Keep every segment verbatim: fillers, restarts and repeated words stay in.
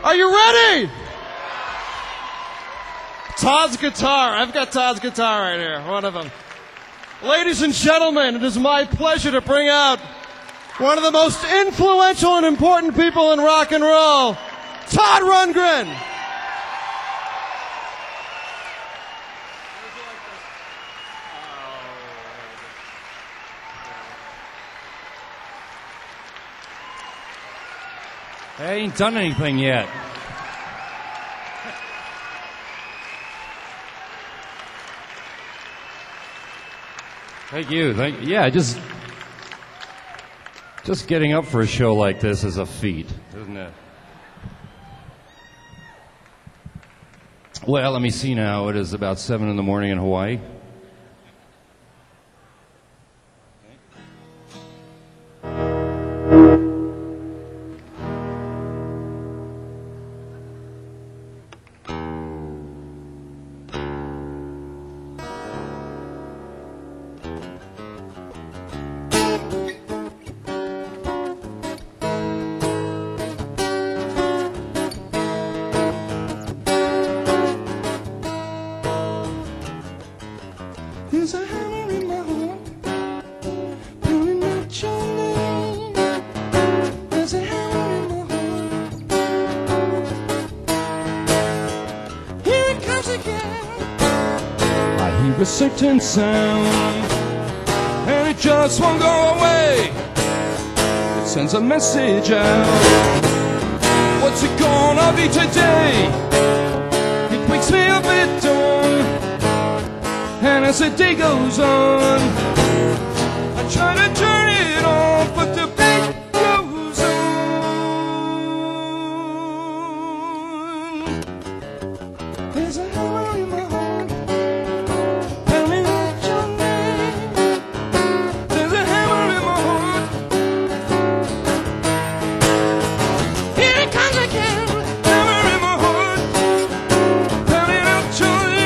Are you ready? Todd's guitar. I've got Todd's guitar right here, one of them. Ladies and gentlemen, it is my pleasure to bring out one of the most influential and important people in rock and roll, Todd Rundgren. I ain't done anything yet. Thank you. Thank yeah, just just getting up for a show like this is a feat, isn't it? Well, let me see now. It is about seven in the morning in Hawaii. There's a hammer in my heart, pounding out your name. There's a hammer in my heart. Here it comes again. I hear a certain sound, and it just won't go away. It sends a message out. What's it gonna be today? It wakes me up at dawn. And as the day goes on, I try to turn it off, but the beat goes on. There's a hammer in my heart, pounding out your name. There's a hammer in my heart. Here it comes again. Hammer in my heart, pounding out your name.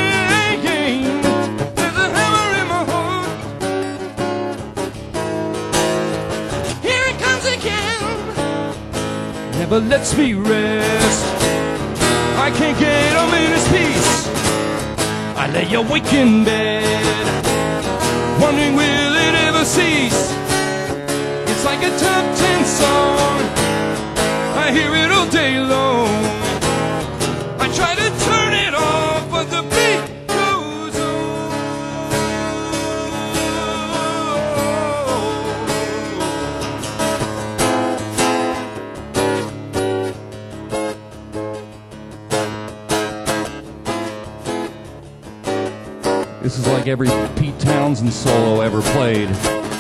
Never lets me rest. I can't get a minute's peace. I lay awake in bed, wondering will it ever cease. It's like a top ten song. I hear it all day long. I try to turn it off, but the beat goes on. This is like every Pete Townsend solo ever played.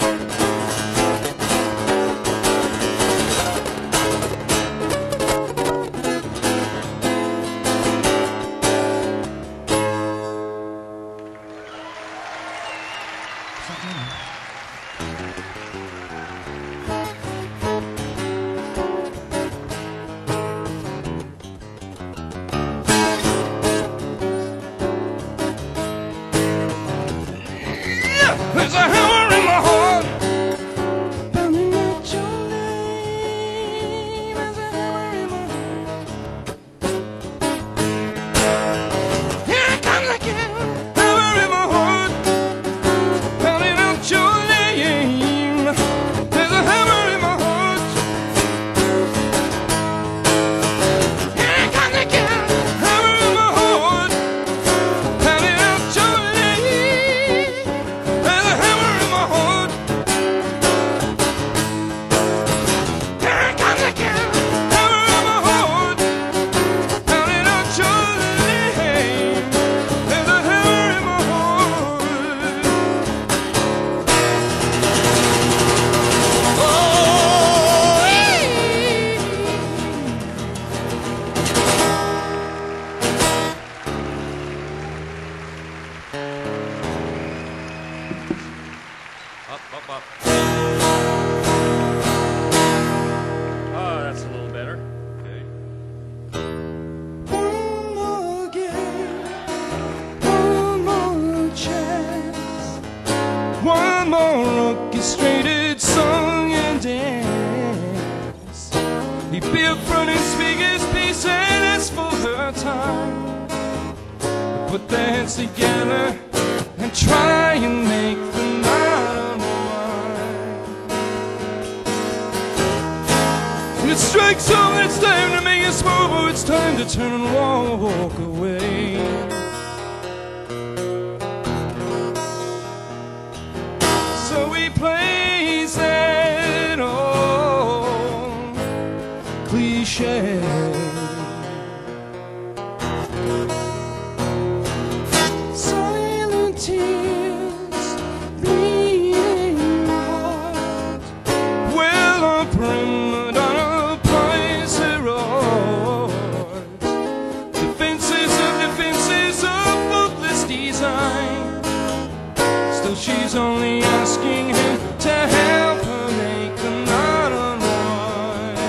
There's a hammer in my heart, pounding out your name. There's a hammer in my heart. Here it comes again. Hammer in my heart, pounding out your name. There's a hammer in my heart. Here it comes again. Hammer in my heart, pounding out your name. Up, up, up. Oh, that's a little better. Okay. One more game, one more chance, one more orchestrated song and dance. He be up front and speak his piece and our time. They put their heads together and try and make the night unwind. And it strikes home that it's time to make us move, or it's time to turn and walk away. So we place that old cliche. Silent tears, bleeding heart. Well, a prima donna plays her role. Defenses of defenses of faultless design. Still, she's only asking him to help her make the night unwind.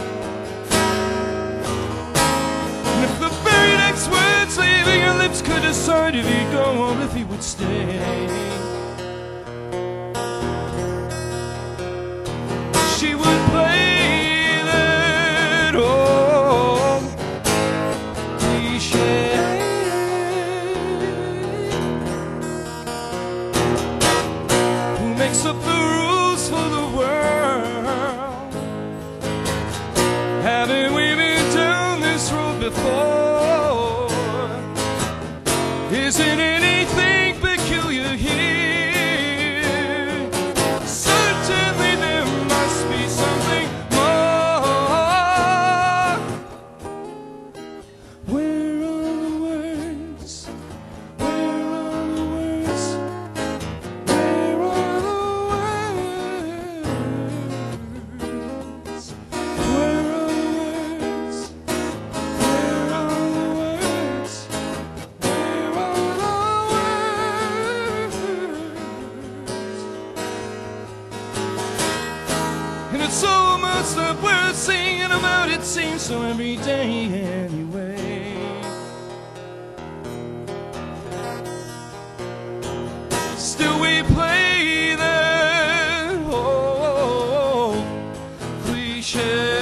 And if the very next words leaving her lips could decide if he'd go or if he would stay, she would play that old cliche. Who makes up the rules for the world? Haven't we been down this road before? Isn't anything peculiar here? Certainly there must be something more. Where are the words? Where are the words? Where are the words? Where are the words? Where are the words? Where are the words? And it's so much that we're singing about, it seems so every day anyway. Still we play that old cliche.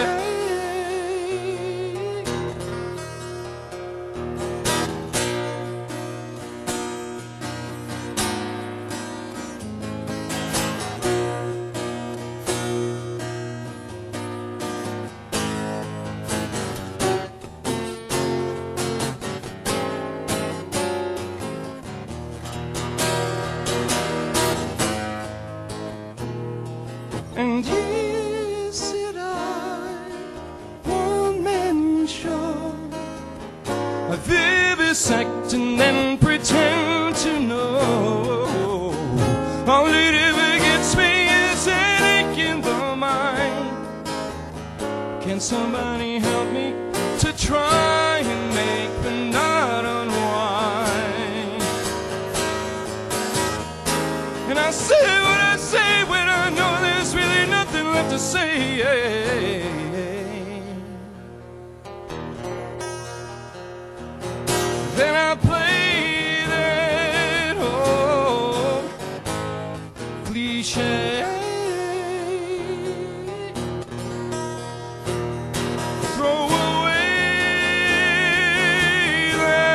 And is it I, one man show, I vivisect and then pretend to know? All it ever gets me is an ache in the mind. Can somebody help me to try and make the night unwind? And I say what I say when I know there's really nothing left to say. Then I play that old cliche. Throw away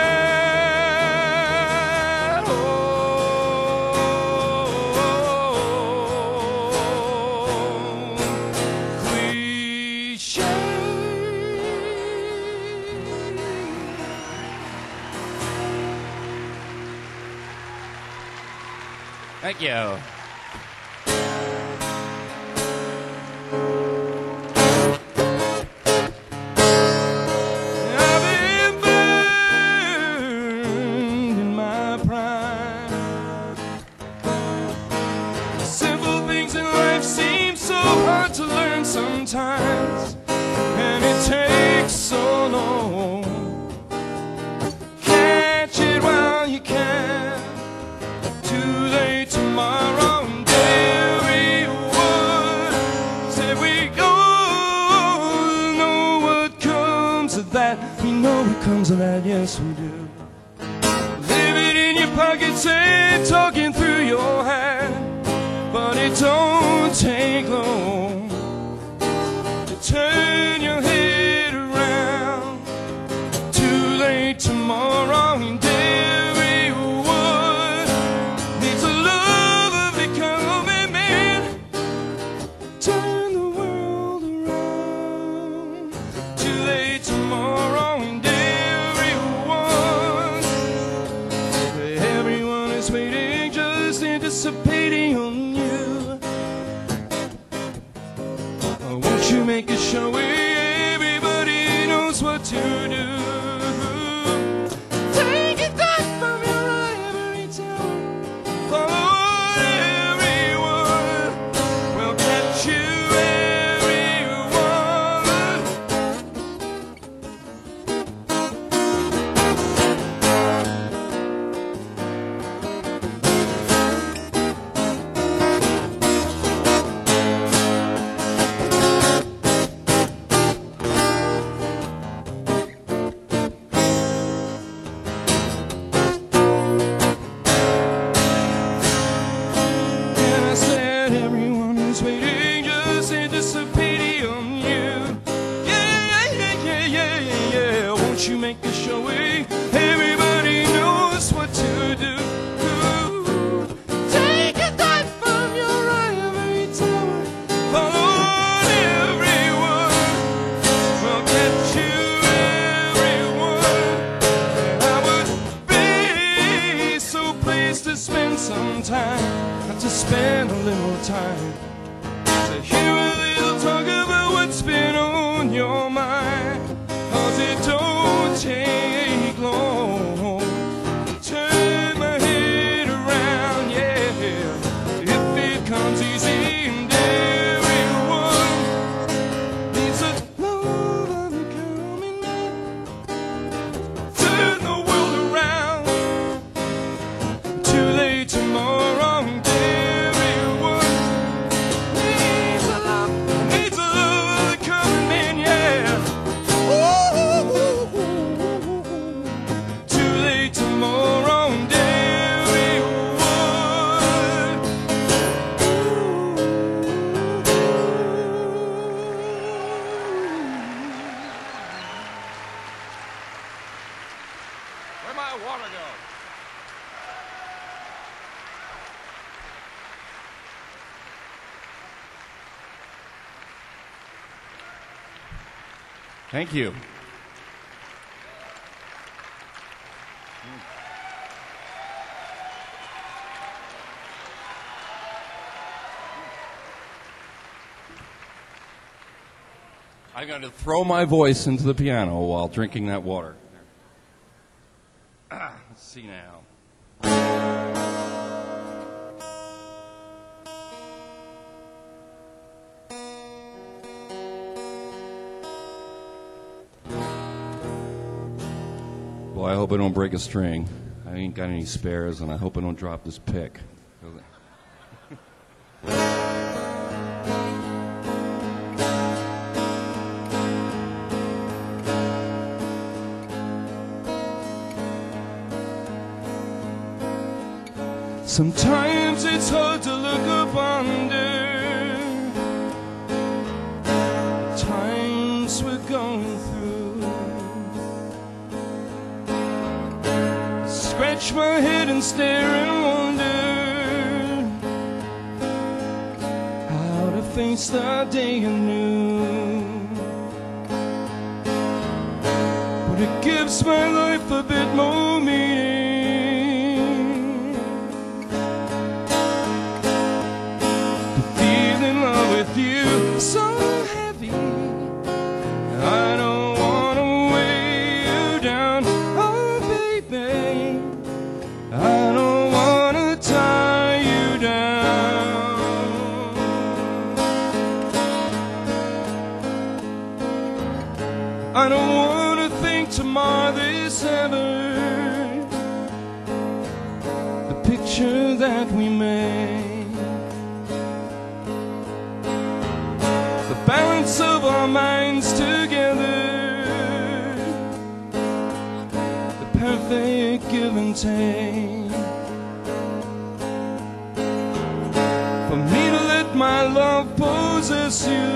that old cliche. Thank you. I've been burned in my prime. Simple things in life seem so hard to learn sometimes, and it takes so long. Catch it while you can. Too late tomorrow. Dairy Wood said we all know what comes of that. We know what comes of that, yes we do. Leave it in your pocket, say talking through your hat, but it don't take long to turn your head around. Too find some time to spend a little time to hear a little talk about what's been on your mind. 'Cause it don't take long to turn my head around, yeah. If it comes easy and everyone needs a love of the coming back, turn the world around. Too late tomorrow, and everyone needs a love, needs a love of the coming man, yeah. Too late tomorrow, and everyone. Where'd my water go? Thank you. I'm going to throw my voice into the piano while drinking that water. Ah, let's see now. Boy, I hope I don't break a string. I ain't got any spares, and I hope I don't drop this pick. Sometimes it's hard to look up under times we're going through. Scratch my head and stare and wonder how to face the day anew. But it gives my life a bit more meaning. With you so heavy, I don't wanna weigh you down, oh baby, I don't wanna tie you down. I don't wanna think tomorrow this ever, the picture that we made. Balance of our minds together, the perfect give and take. For me to let my love possess you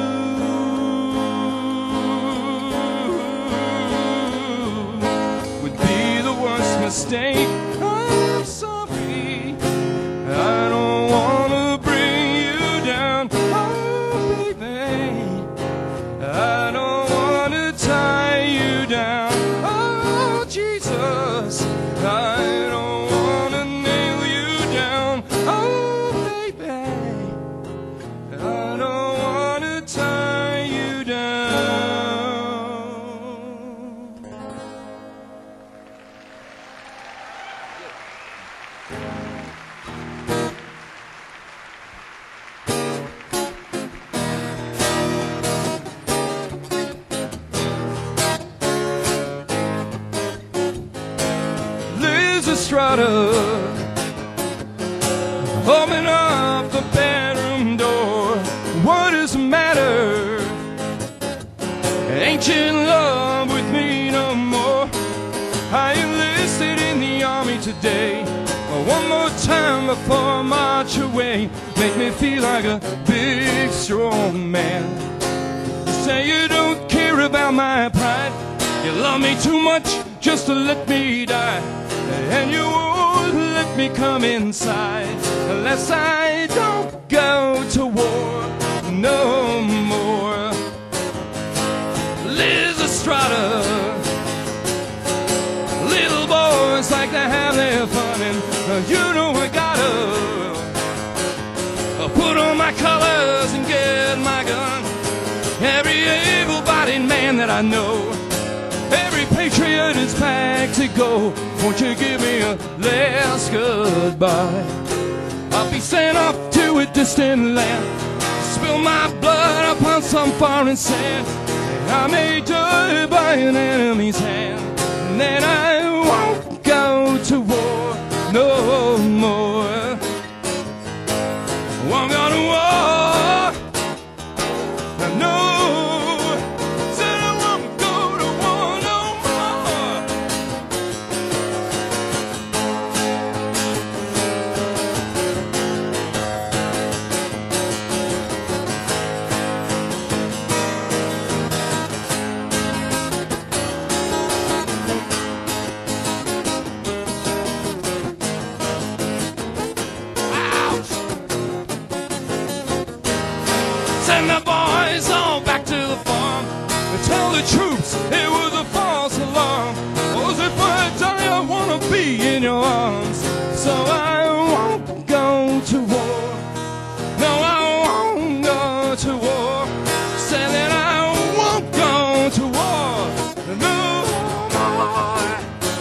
would be the worst mistake. I'm sorry, I don't wanna bring you down. I don't want to tie you down, oh Jesus, I don't want to nail you down, oh baby, I don't want to tie you down. Estrada, open up the bedroom door. What does it matter? Ain't you in love with me no more? I enlisted in the army today. One more time before I march away. Make me feel like a big strong man. You say you don't care about my pride. You love me too much just to let me die. And you won't let me come inside unless I don't go to war no more. Liz Estrada, little boys like to have their fun, and you know I gotta man that I know. Every patriot is packed to go. Won't you give me a last goodbye? I'll be sent off to a distant land, spill my blood upon some foreign sand. I may die by an enemy's hand, and then I won't go to war no more. Won't go to war, no. Said I won't go to war no more. Send the boys all back to the farm. Tell the troops it was a false alarm. Oh, if I die, I wanna be in your arms. So I won't go to war. No, I won't go to war. Say that I won't go to war no more.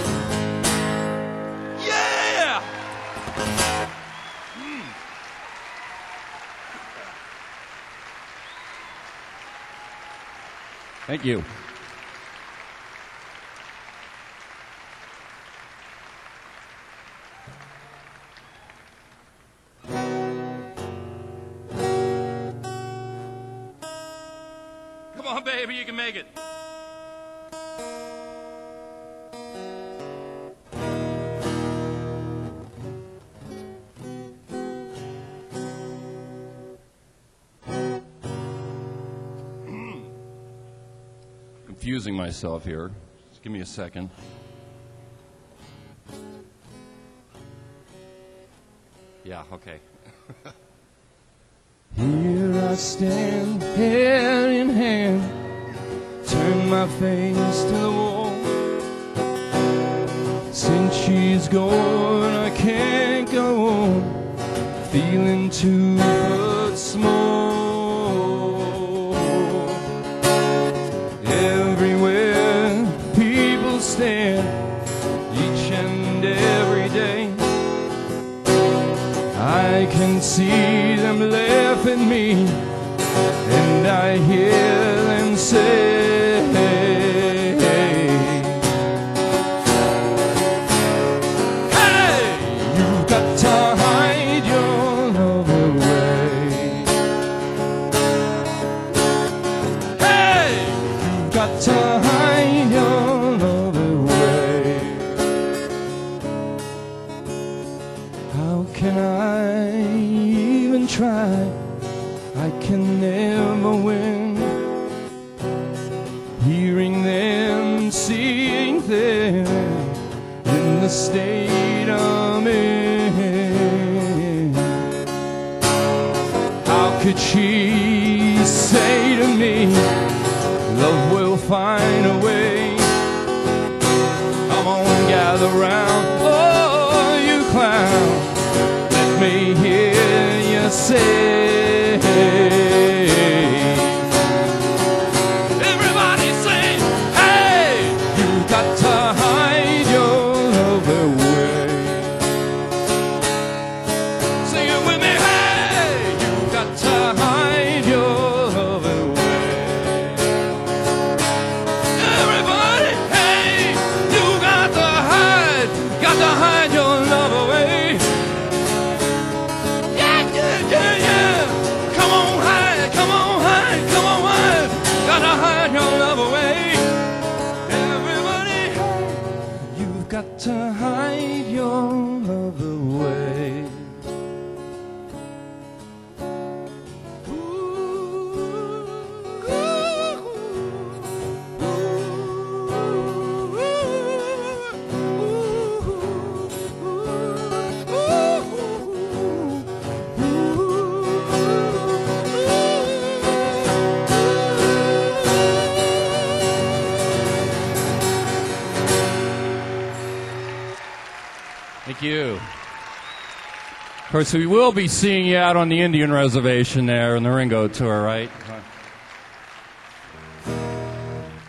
Yeah! Thank you. Come on, baby, you can make it. Confusing myself here. Just give me a second. Yeah, okay. Here I stand, hand in hand, turn my face to the wall. Since she's gone, I can't go on, feeling two foot small. Everywhere people stare, each and every day, I can see them laugh at me, and I hear them say, hey, you've got to hide your love away. Hey, you've got to hide your love away. How can I even try? I can never win. Hearing them, seeing them in the state I'm in. How could she say to me, love will find a way? Come on, gather round, oh, you clown. Let me hear you say. Everybody sing, hey, you got to hide your love away. Sing it with me, hey, you got to hide your love away. Everybody, hey, you got to hide, got to hide your love away. Yeah, yeah, yeah, yeah. Come on, hide, come on, hide, come on, hide. Got to hide your love away. Everybody, you've got to hide your love away. Thank you. Of course, we will be seeing you out on the Indian reservation there in the Ringo Tour, right?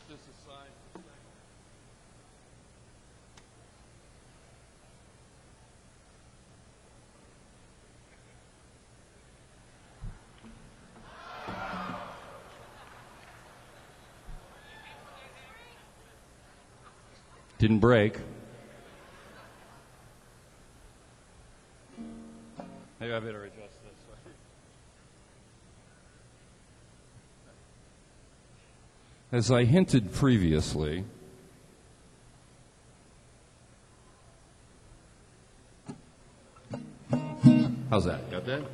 this aside. Didn't break. Maybe I better adjust this. As I hinted previously, how's that? Got that?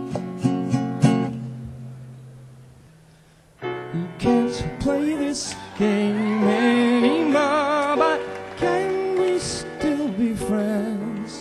You can't play this game anymore, but can we still be friends?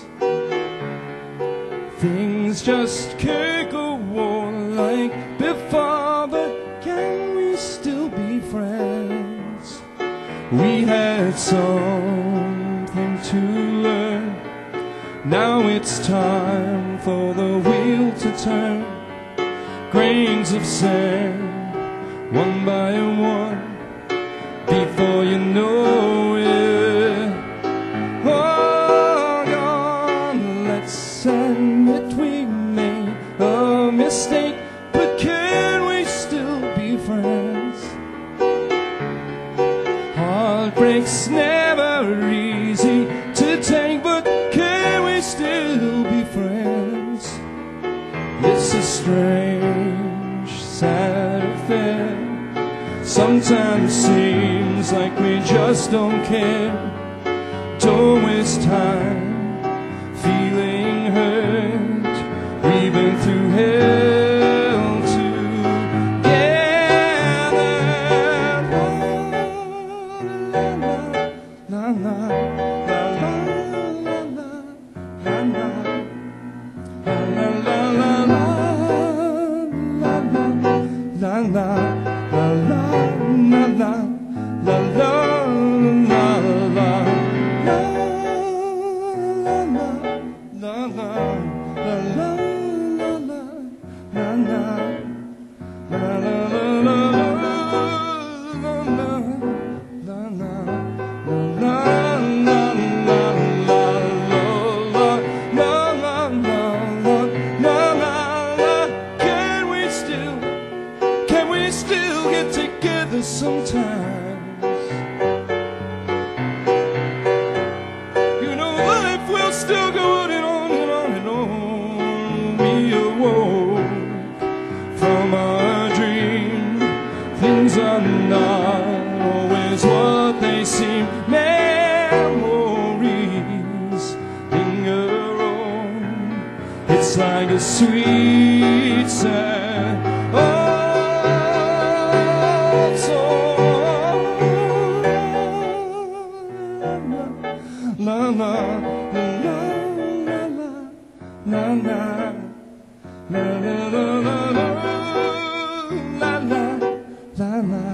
Things just can't go on like before, but can we still be friends? We had something to learn. Now it's time for the wheel to turn. Grains of sand, one by one, before you know it. Oh, God, let's admit we made a mistake, but can we still be friends? Heartbreak's never easy to take, but can we still be friends? It's a strange, sad affair. Sometimes seems like we just don't care. Don't waste time feeling hurt. We've been through hell together. La, la, la, la, la, la, la, la, la, la, la, la, la, la, la, la. La la la la la la la la la sometimes, you know, life will still go on and on and on and on. We awoke from our dream. Things are not always what they seem. Memories linger on. It's like a sweet sad oh. La la la la la la la la la la la la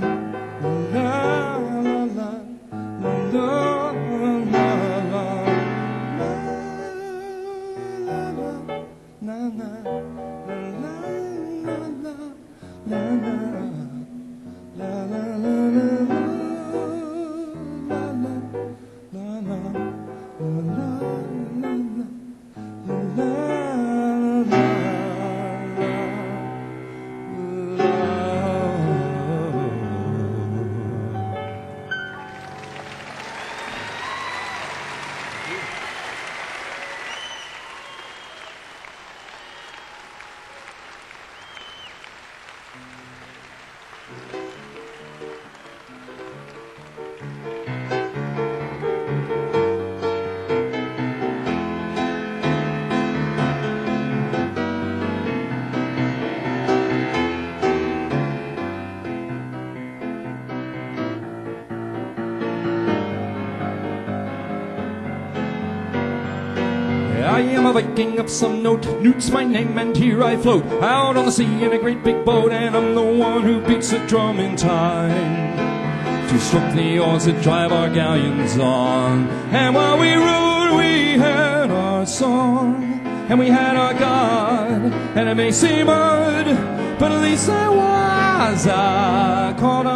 I am a Viking of some note, Newt's my name and here I float out on the sea in a great big boat, and I'm the one who beats the drum in time to stroke the oars that drive our galleons on. And while we rode we had our song, and we had our God, and it may seem odd, but at least I was. I caught a wind and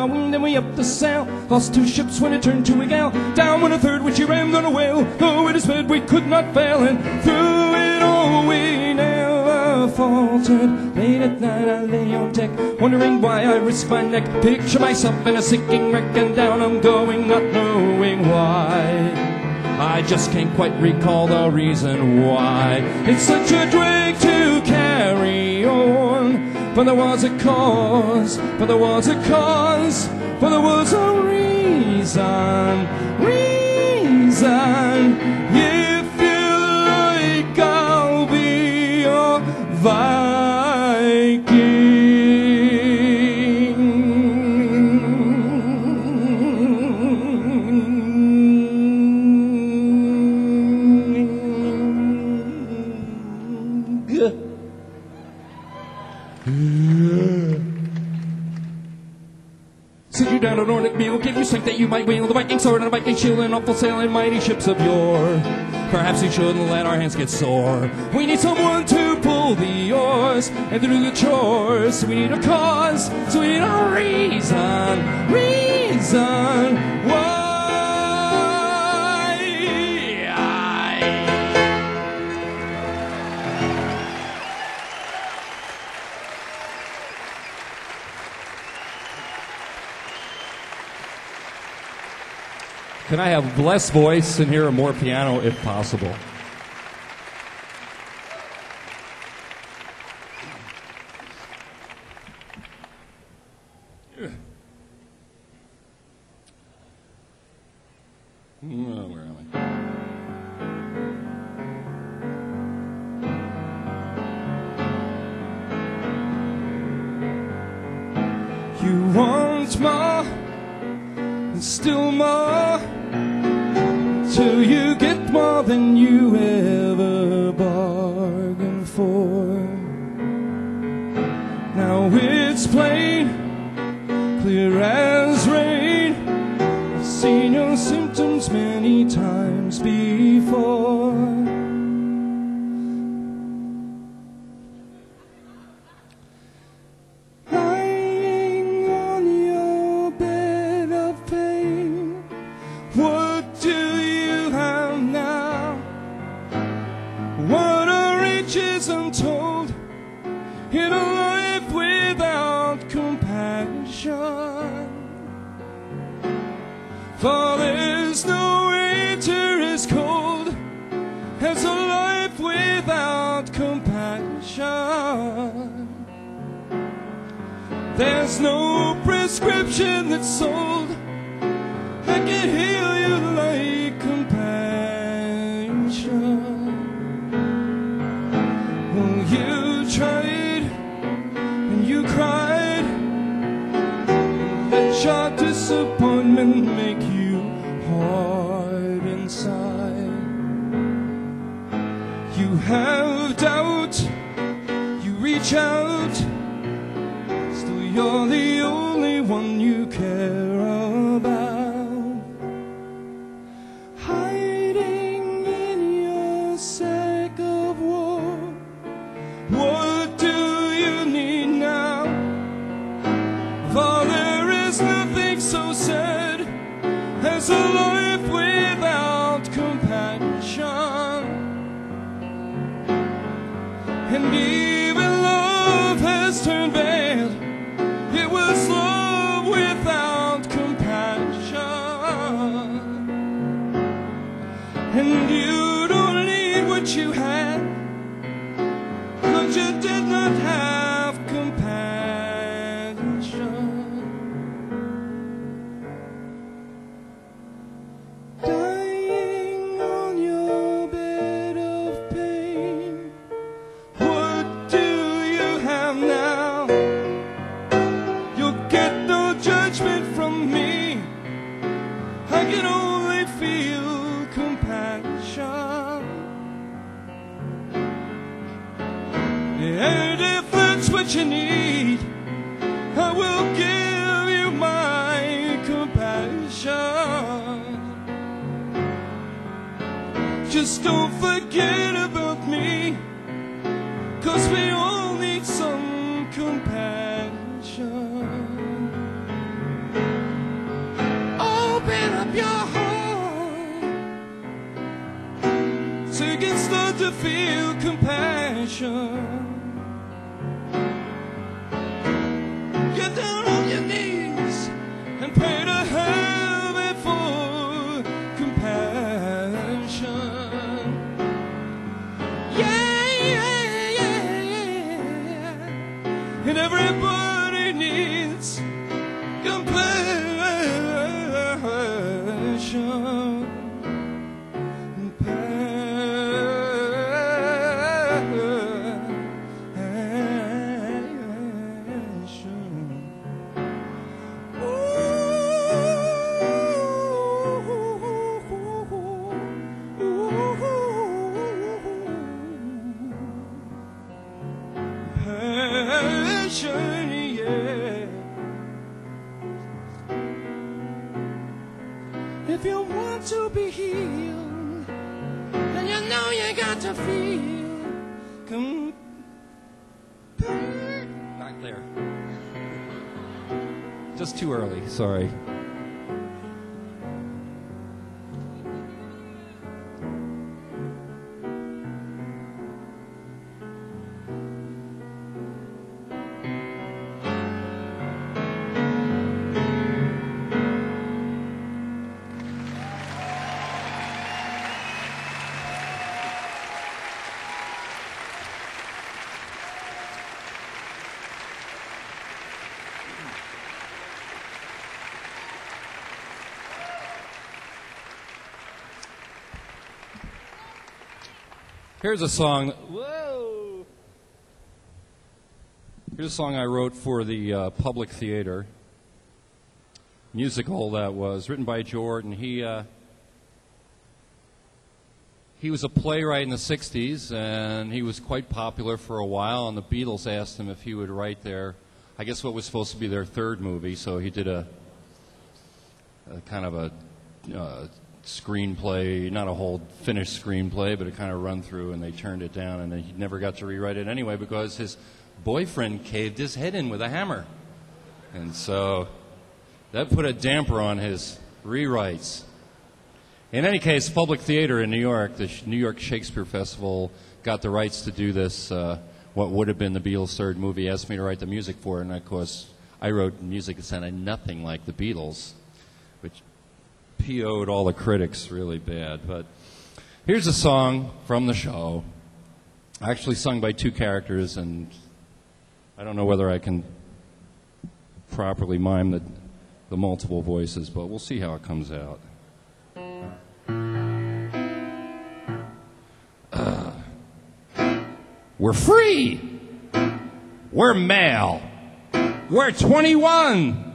way up the sail. Lost two ships when it turned to a gale. Down when a third when she rammed on a whale. Though it is bad we could not fail, and through it all we never faltered. Late at night I lay on deck, wondering why I risked my neck. Picture myself in a sinking wreck, and down I'm going, not knowing why. I just can't quite recall the reason why. It's such a drag to carry on. But there was a cause, but there was a cause, but there was a reason, reason. If you like, I'll be your Viking. Send you down a Nordic meal, give you strength that you might wield the Viking sword and a Viking shield and awful sailing mighty ships of yore. Perhaps we shouldn't let our hands get sore. We need someone to pull the oars and to do the chores. We need a cause, so we need a reason, reason why. Can I have less voice and hear more piano if possible? Oh, where am I? You want more, and still more, till you get more than you ever bargained for. Now it's plain, clear as rain. I've seen your symptoms many times before. Lying on your bed of pain, what do you have now? What are riches untold in a life without compassion? For there's no winter as cold as a life without compassion. There's no prescription that's sold that can heal you like compassion. Well, you tried and you cried, and let your disappointment make you hard inside. You have doubt, you reach out, still you're the only one you care about. Hiding in your sack of war, what do you need now? For there is nothing so sad as a life without compassion. And even love has turned bad. It was love without compassion. And you don't need what you had, 'cause you did not have compassion. Dying on your bed of pain, what do you have now? You'll get no judgment from me. I can only feel compassion. And if that's what you need, I will give you my compassion. Just don't forget about me, 'cause we all need some compassion. you can start to feel compassion. Get down on your knees and pray to heaven for compassion. Yeah, yeah, yeah, yeah. And everybody needs compassion. If you want to be healed, then you know you got to feel. Come, not there. Just too early. Sorry. Here's a song. Whoa! Here's a song I wrote for the uh, Public Theater musical that was written by Jordan. He uh, he was a playwright in the sixties, and he was quite popular for a while. And the Beatles asked him if he would write their, I guess what was supposed to be their third movie. So he did a, a kind of a. Uh, screenplay, not a whole finished screenplay, but a kind of run through, and they turned it down, and he never got to rewrite it anyway because his boyfriend caved his head in with a hammer. And so that put a damper on his rewrites. In any case, Public Theater in New York, the New York Shakespeare Festival, got the rights to do this, uh, what would have been the Beatles' third movie, asked me to write the music for it, and of course I wrote music that sounded nothing like the Beatles, which P O'd all the critics really bad. But here's a song from the show, actually sung by two characters, and I don't know whether I can properly mime the, the multiple voices, but we'll see how it comes out. Uh, we're free! We're male! We're twenty-one!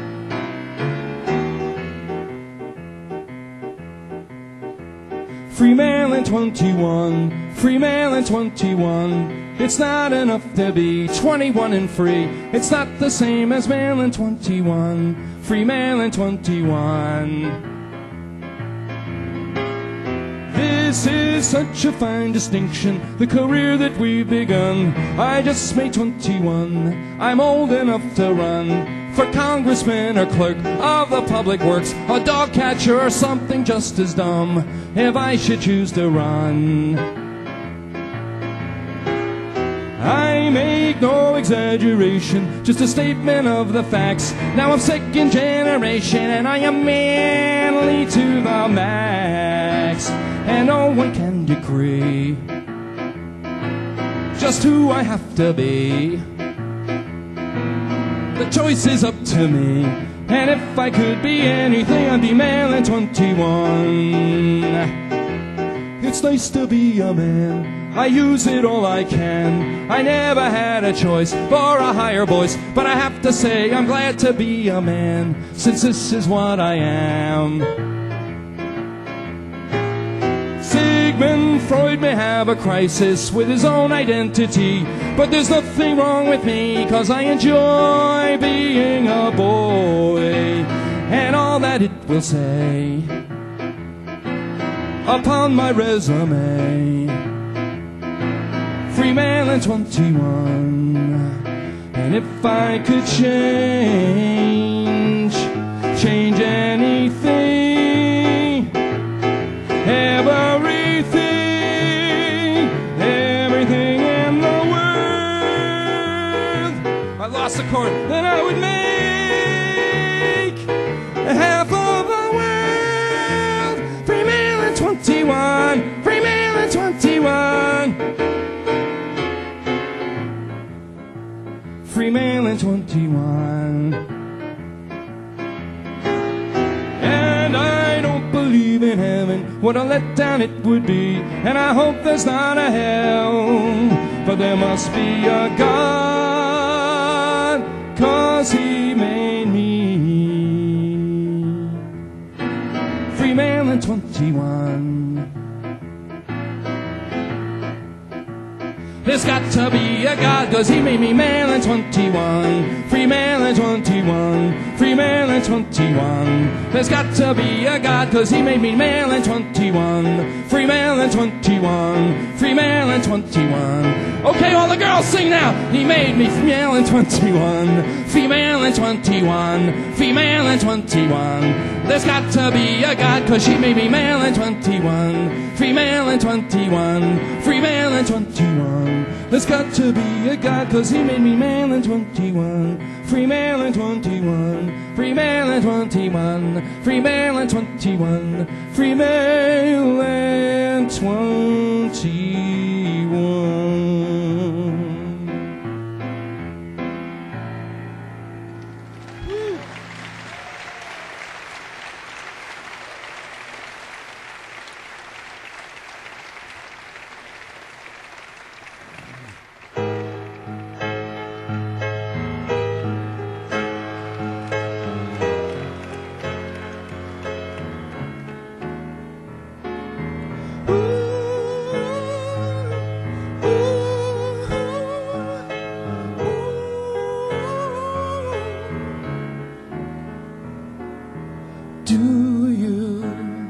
Free male and twenty-one, free male and twenty-one. It's not enough to be twenty-one and free. It's not the same as male and twenty-one, free male and twenty-one. This is such a fine distinction, the career that we've begun. I just made twenty-one, I'm old enough to run for congressman or clerk of the public works, a dog catcher or something just as dumb, if I should choose to run. I make no exaggeration, just a statement of the facts. Now I'm second generation and I am manly to the max, and no one can decree just who I have to be. The choice is up to me, and if I could be anything, I'd be male and twenty-one. It's nice to be a man, I use it all I can. I never had a choice for a higher voice, but I have to say I'm glad to be a man, since this is what I am. Sigmund Freud may have a crisis with his own identity, but there's nothing wrong with me, 'cause I enjoy being a boy, and all that it will say upon my resume. Free male and twenty-one, and if I could change, change anything, everything, chord, then I would make half of the world. Free male and twenty-one, free male and twenty-one. Free male and twenty-one. And I don't believe in heaven, what a letdown it would be. And I hope there's not a hell, but there must be a God, 'cause he made me. Free male and twenty-one. There's got to be a God, 'cause he made me male and twenty-one. Free male and twenty-one. Free male and twenty-one. There's got to be a God, 'cause he made me male and twenty-one. Free male and twenty-one. Free male and twenty-one. Okay, all the girls sing now. He made me female and twenty-one. Female and twenty-one. Female and twenty-one. There's got to be a God, 'cause she made me male and twenty-one. Female and twenty-one. Female and twenty-one. There's got to be a God, 'cause he made me male and twenty-one. Free male and twenty-one. Free male and twenty-one. Free male and twenty-one. Free male and twenty-one. Do you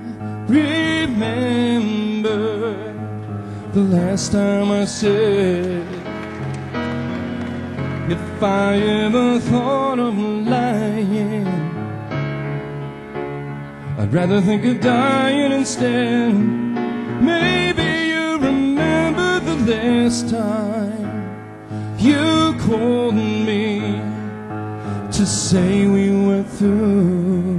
remember the last time I said, if I ever thought of lying, I'd rather think of dying instead? Maybe you remember the last time you called me to say we were through.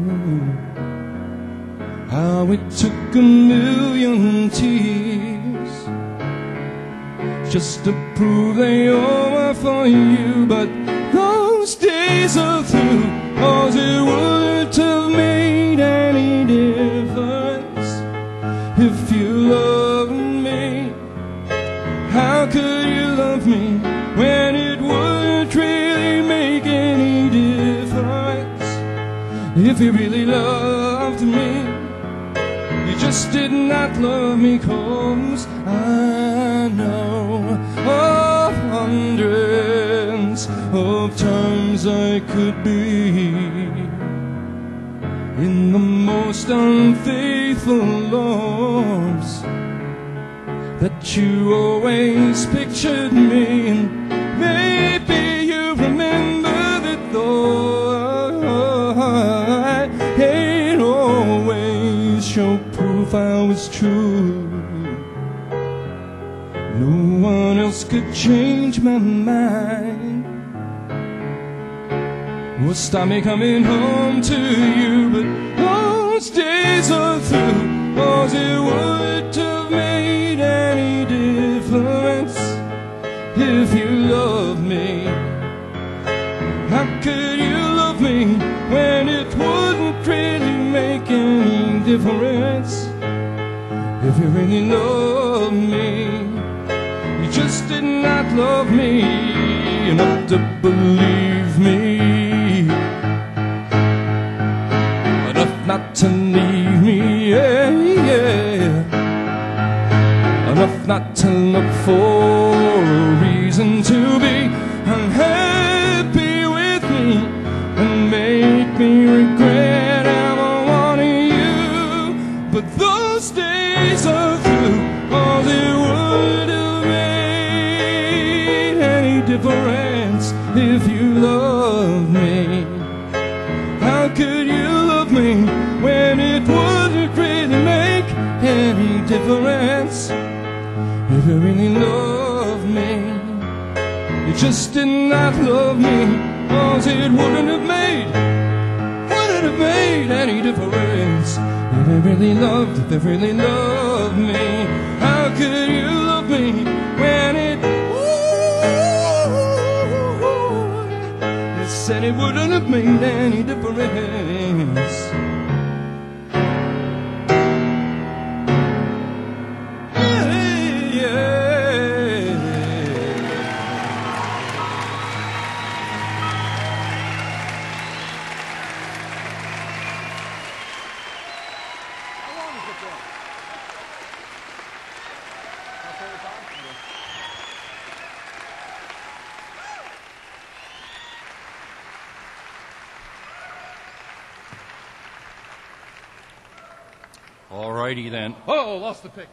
How it took a million tears just to prove they all were for you. But those days are through, 'cause it wouldn't have made any difference if you loved me. How could you love me when it wouldn't really make any difference? If you really loved me, you just did not love me, 'cause I know of hundreds of times I could be in the most unfaithful arms, that you always pictured me. And maybe you remember that though I ain't always show proof I was true, no one else could change my mind or stop me coming home to you. But those days are through, 'cause it wouldn't have made any difference if you loved me. How could you love me when it wouldn't really make any difference? If you really love me, you just did not love me enough to believe me, enough not to leave me, yeah, yeah, enough not to look for a reason to be unhappy with me and make me regret ever wanting you. But those days are through, 'cause it would have made any difference if you loved me. How could you love me when it wouldn't really make any difference? If you really loved me, you just did not love me 'cause it wouldn't have made, wouldn't have made any difference. If they really loved, if they really loved me, how could you love me when it would? They said it wouldn't have made any difference. All righty then. Oh, lost the pick.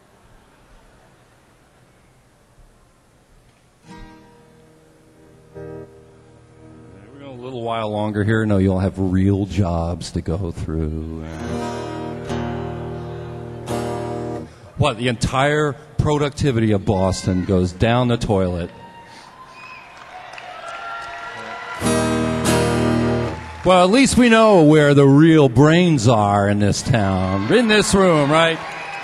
We're going a little while longer here. No, you'll have real jobs to go through. What, the entire productivity of Boston goes down the toilet. Well, at least we know where the real brains are in this town. In this room, right?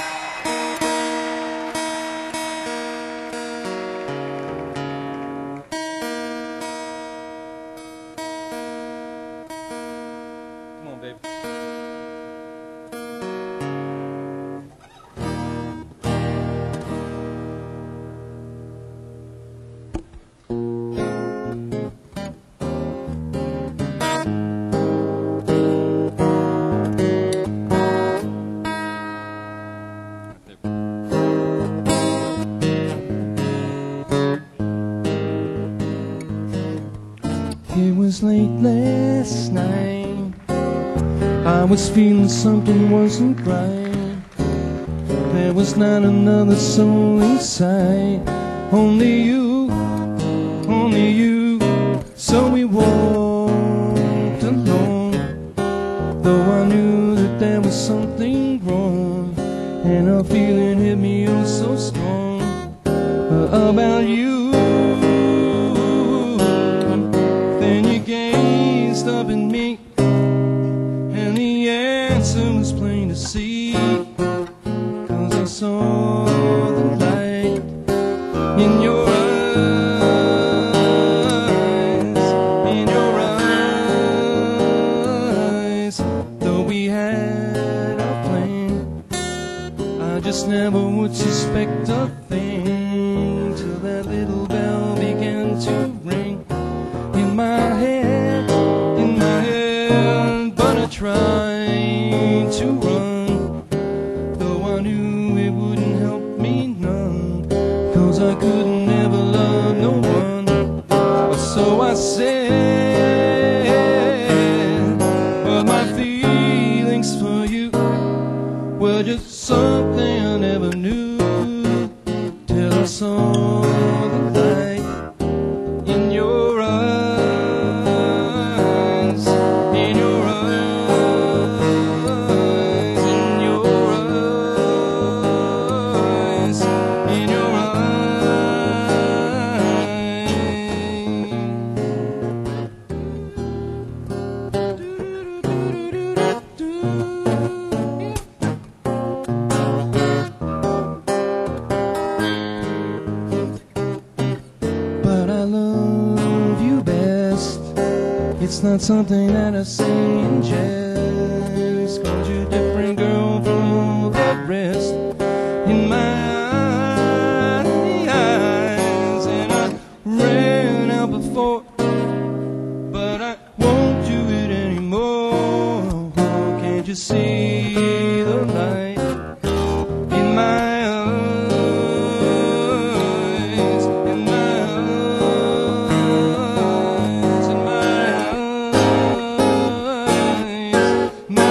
Come on, baby. It was late last night. I was feeling something wasn't right. There was not another soul in sight. Only you, only you. So we walked alone, though I knew that there was something wrong, and a feeling hit me oh so strong uh, about you. Then you gazed up at me, and the answer was plain to see, 'cause I saw the light in your eyes, in your eyes. Though we had a plan, I just never would suspect a thing till that little bell began to ring in my head, in my head. But I tried to run, though I knew it wouldn't help me none, 'cause I couldn't ever love no one. So I said, but my feelings for you were just something I never knew, till I saw the light in your eyes, in your eyes, in your eyes, in your But I love you best. It's not something that I say in jest, 'cause you're a different girl from all the rest. In my eyes, and I ran out before, but I won't do it anymore. Can't you see the light in my eyes, in my eyes, in my eyes, my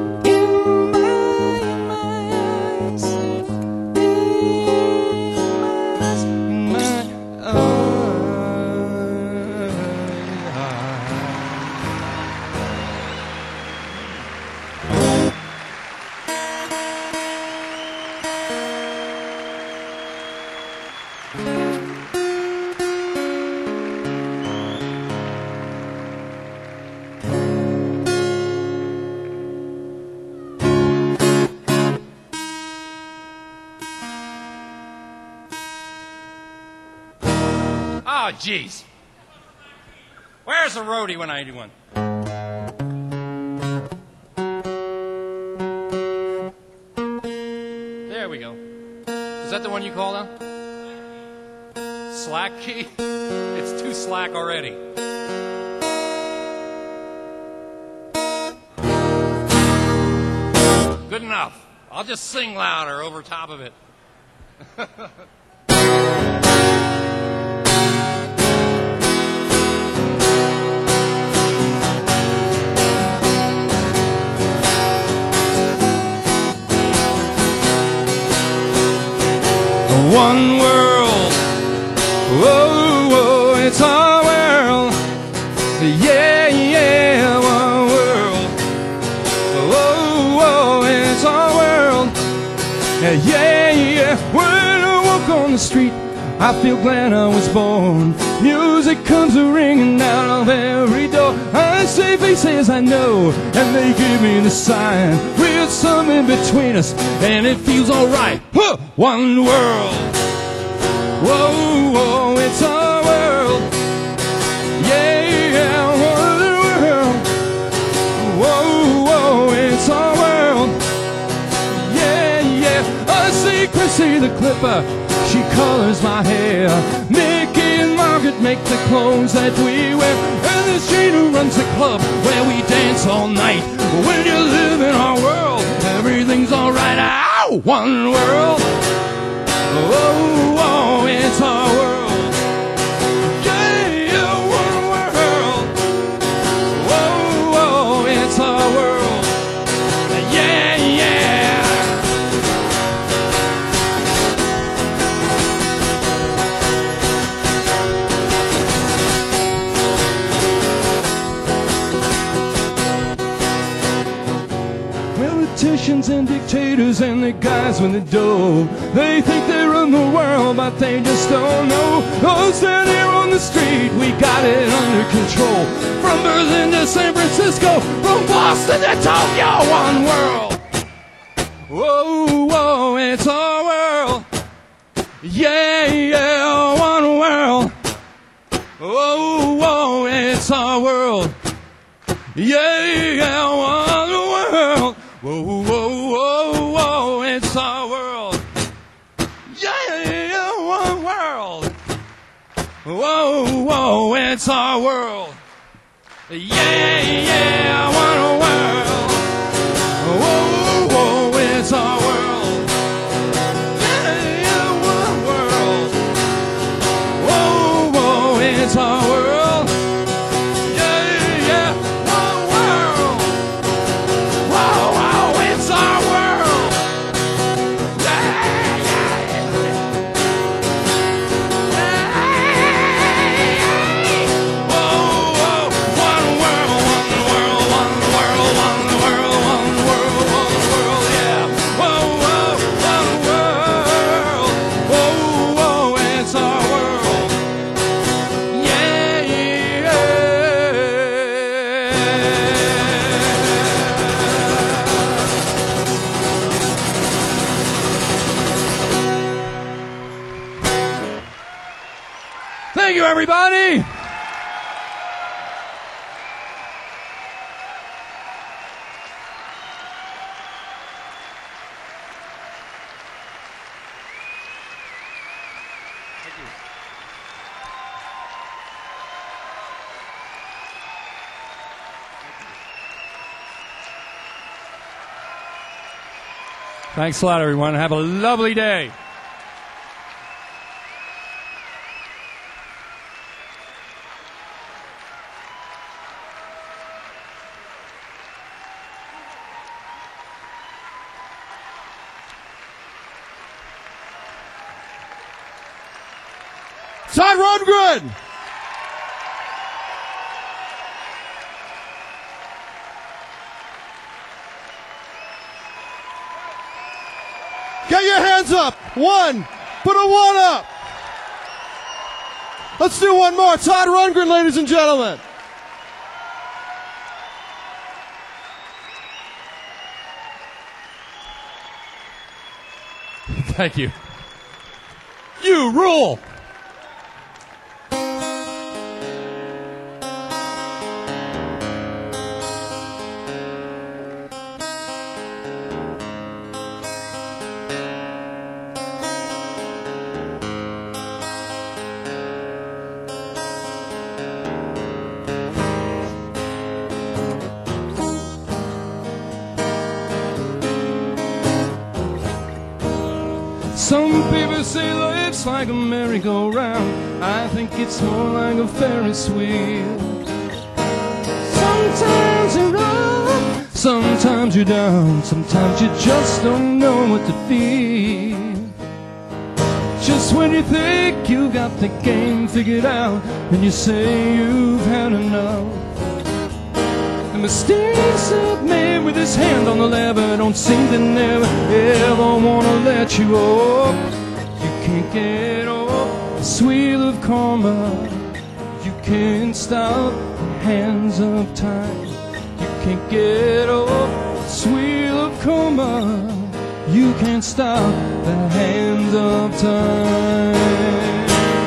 eyes, in my eyes, in my eyes, in my eyes, in my eyes. Oh, jeez. Where's the roadie when I need one? There we go. Is that the one you called on? Slack key? It's too slack already. Good enough. I'll just sing louder over top of it. One world, whoa, whoa, it's our world. Yeah, yeah, one world. Whoa, whoa, it's our world. Yeah, yeah, yeah. When I walk on the street, I feel glad I was born. Music comes ringing out of every door. I see faces I know, and they give me the sign. We're something between us, and it feels alright. Huh. One world. Whoa, whoa, it's our world. Yeah, yeah, one world. Whoa, whoa, it's our world. Yeah, yeah. I see Chrissy the Clipper. She colors my hair. Mickey and Margaret make the clothes that we wear. And there's Jane who runs the club where we dance all night. When you live in our world, everything's alright. Ow! One world. Oh, oh, it's our world. Yeah, yeah, one world. Oh, oh, it's our world. Yeah, yeah. Politicians and dictators and the guys with the dough, they think they run the world, but they just don't know. Those down here on the street, we got it under control. From Berlin to San Francisco, from Boston to Tokyo, one world. Whoa, whoa, it's our world. Yeah, yeah, one world. Whoa, whoa, it's our world. Yeah, yeah, one world. Whoa, whoa, whoa, whoa, it's our world. Yeah, yeah, one world. Whoa, whoa, it's our world. Yeah, yeah, one world. Whoa, whoa, it's our world. Yeah, yeah, one world. Whoa, whoa, it's our world. Thank you, everybody. Thanks a lot, everyone. Have a lovely day. Todd Rundgren! Get your hands up. One. Put a one up. Let's do one more. Todd Rundgren, ladies and gentlemen. Thank you. You rule. Some people say life's like a merry-go-round. I think it's more like a Ferris wheel. Sometimes you're up, sometimes you're down, sometimes you just don't know what to feel. Just when you think you got the game figured out, and you say you've had enough. The mistakes I've made with his hand on the lever don't seem to never ever wanna let you off. You can't get off this wheel of karma. You can't stop the hands of time. You can't get off this wheel of karma. You can't stop the hands of time.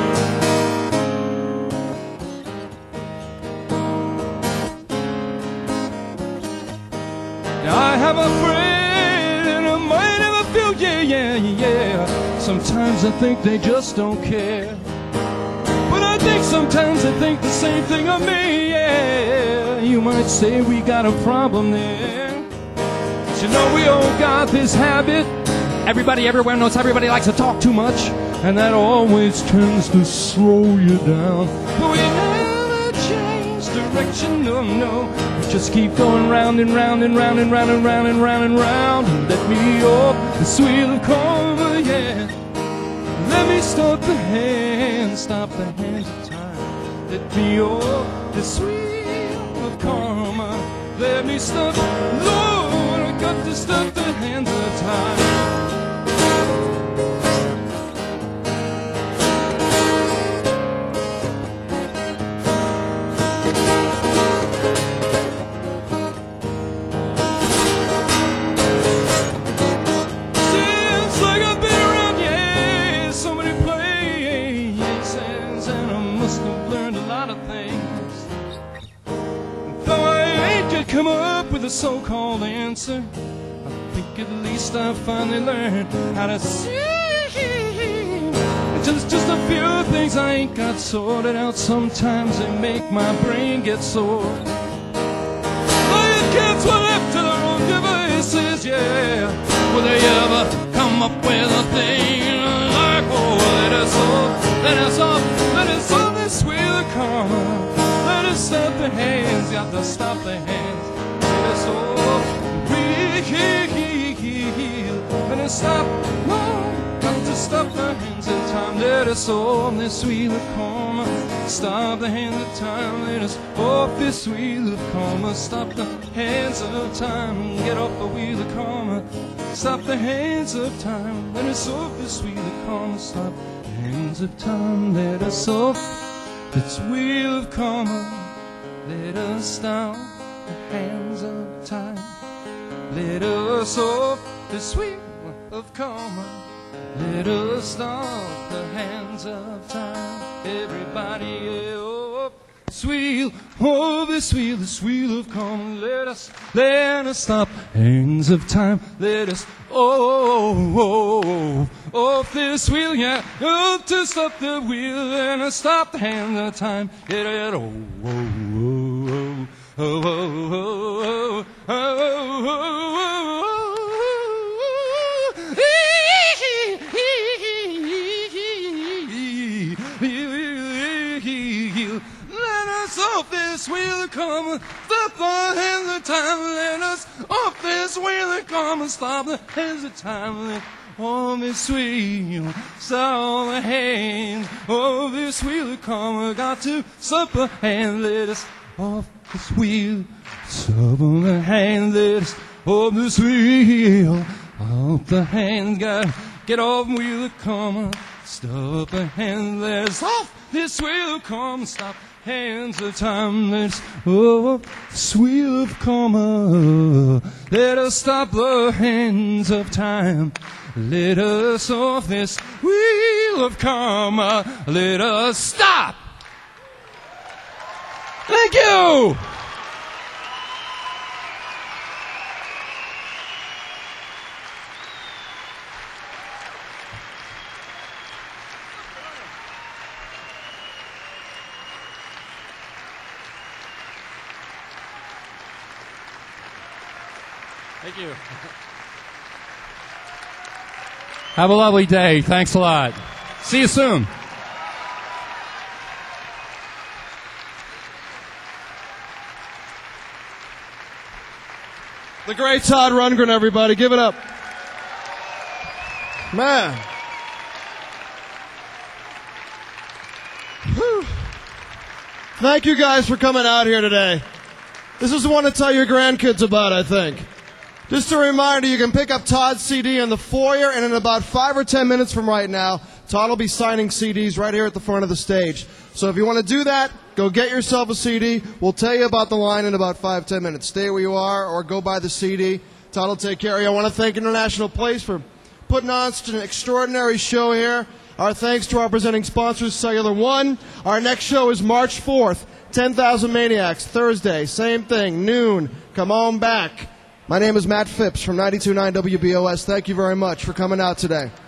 Now I have a friend and I might have a few, yeah, yeah, yeah. Sometimes I think they just don't care. But I think sometimes they think the same thing of me, yeah. You might say we got a problem there. But you know we all got this habit. Everybody everywhere knows everybody likes to talk too much, and that always tends to slow you down. But we never change direction, no, no. We just keep going round and round and round and round and round and round and round. And let me off this wheel of karma, yeah. Let me stop the hands, stop the hands of time. Let me off this wheel of karma. Let me stop, Lord, I got to stop the hands of time. Come up with a so-called answer. I think at least I finally learned how to see. Just, just a few things I ain't got sorted out. Sometimes they make my brain get sore. The kids were left to their own devices, yeah. Will they ever come up with a thing like, oh, let us off, let us off, let us off this wheel of karma. Let us stop the hands, got to stop the hands. Let us off, let us stop, no, got to stop the hands of time. Let us off this wheel of karma. Stop the hands of time. Let us off this wheel of karma. Stop the hands of time. Get off the wheel of karma. Stop the hands of time. Let us off this wheel of karma. Stop the hands of time. Let us off this wheel of karma. Let us stop the hands of time. Let us off this wheel of karma. Let us stop the hands of time. Everybody up this wheel, oh this wheel, this wheel of karma. Let us, let us stop hands of time. Let us, oh, oh, oh, off this wheel, yeah. Up to stop the wheel and stop the hands of time. Get it, oh, oh, oh, oh, oh, oh, oh, oh, oh, oh, oh. Let us off this wheel of karma. Stop the hands of time. Let us off this wheel of karma. Stop the hands of time. Let on this wheel, stop the hands of this wheel of karma. Got to stop the hand. Let us off this wheel. Stop the hand. Let us off this wheel. Off the hand. Gotta get off the wheel of karma. Stop the hand. Let us off this wheel of karma. Stop hands of time. Let's off this wheel of karma. Let us stop the hands of time. Let us off this wheel of karma. Let us stop. Thank you. Thank you. Have a lovely day. Thanks a lot. See you soon. The great Todd Rundgren, everybody. Give it up. Man. Whew. Thank you guys for coming out here today. This is one to tell your grandkids about, I think. Just a reminder, you can pick up Todd's C D in the foyer, and in about five or ten minutes from right now, Todd will be signing C Ds right here at the front of the stage. So if you want to do that, go get yourself a C D. We'll tell you about the line in about five, ten minutes. Stay where you are or go buy the C D. Todd will take care of you. I want to thank International Place for putting on such an extraordinary show here. Our thanks to our presenting sponsors, Cellular One. Our next show is March fourth, ten thousand Maniacs, Thursday. Same thing, noon. Come on back. My name is Matt Phipps from ninety-two point nine W B O S. Thank you very much for coming out today.